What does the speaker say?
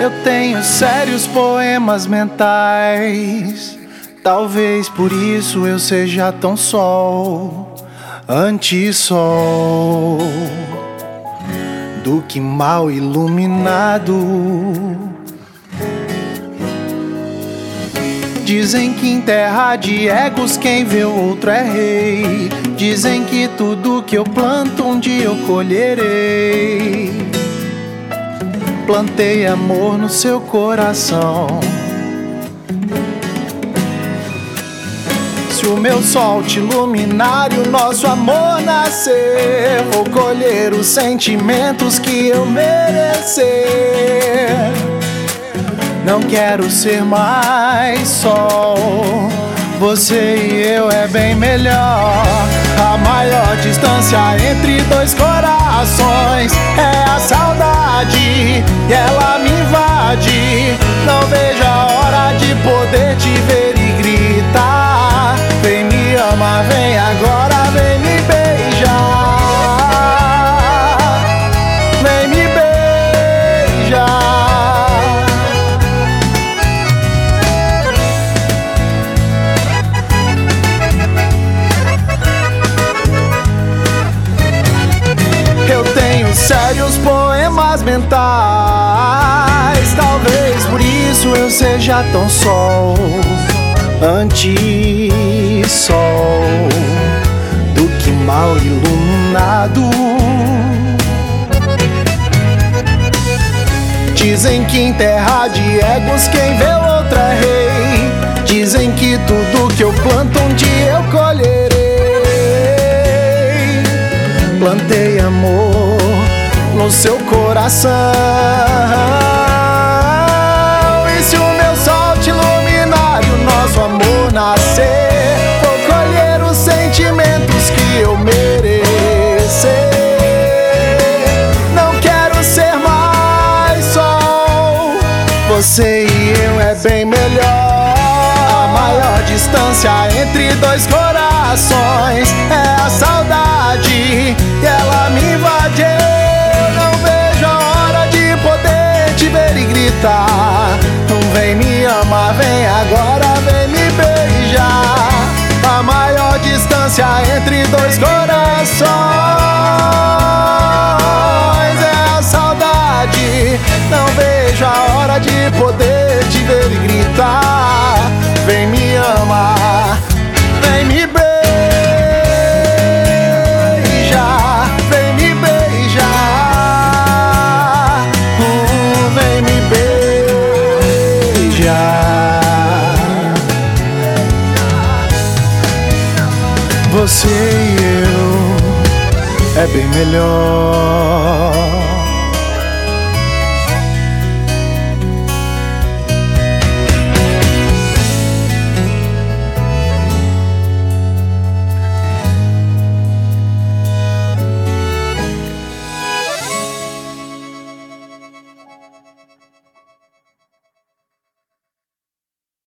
Eu tenho sérios poemas mentais. Talvez por isso eu seja tão sol, antissol, do que mal iluminado. Dizem que em terra de egos quem vê o outro é rei. Dizem que tudo que eu planto um dia eu colherei. Plantei amor no seu coração. Se o meu sol te iluminar e o nosso amor nascer, vou colher os sentimentos que eu merecer. Não quero ser mais sol, você e eu é bem melhor. A maior distância entre dois corações é a saudade, e ela me invade. Não vejo a hora de poder te ver e gritar: vem me amar, vem agora, vem me beijar, vem me beijar. Eu tenho sérios poemas mentais. Talvez por isso eu seja tão sol, antissol, do que mal iluminado. Dizem que em terra de egos quem vê o outro é rei. Dizem que tudo que eu planto um dia eu colherei. Plantei amor no seu coração. E se o meu sol te iluminar e o nosso amor nascer, vou colher os sentimentos que eu merecer. Não quero ser mais sol, você e eu é bem melhor. A maior distância entre dois corações é a saudade, e ela me invade. Eu não vejo a hora de poder te ver e gritar: não vem me amar, vem agora, vem me beijar. A maior distância entre dois corações é a saudade. Não vejo a hora de poder te ver e gritar: vem me amar, vem me beijar. Você e eu é bem melhor.